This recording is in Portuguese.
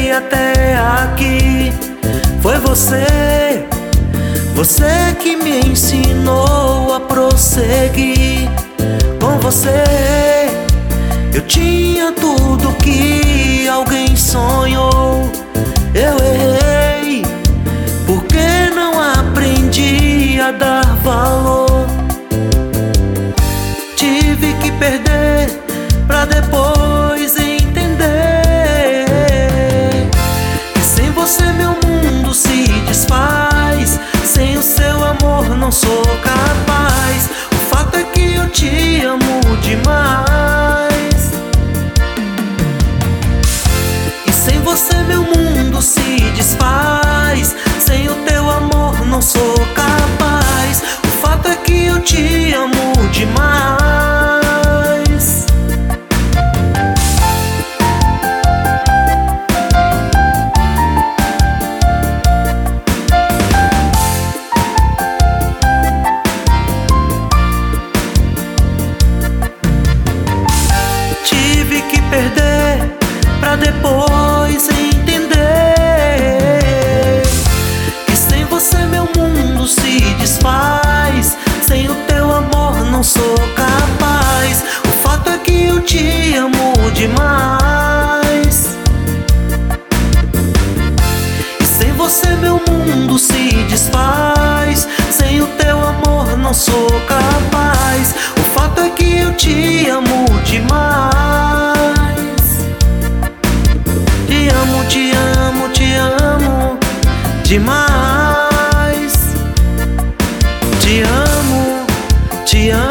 cheguei até aqui. Foi você, você que me ensinou a prosseguir. Com você eu tinha tudo que alguém sonhou. Eu errei porque não aprendi a dar valor. Tive que perder pra depois entender que sem você meu mundo se desfaz. Sem o seu amor não sou capaz. O fato é que eu te amo demais. E sem você meu mundo se desfaz. Sem o teu amor não sou capaz. O fato é que eu te amo demais. Tive que perder pra depois entender que sem você meu mundo se desfaz. Sem o teu amor não sou capaz. O fato é que eu te amo demais. E sem você meu mundo se desfaz. Sem o teu amor não sou capaz. O fato é que eu te amo demais. Te amo, te amo, te amo demais. Te amo, te amo.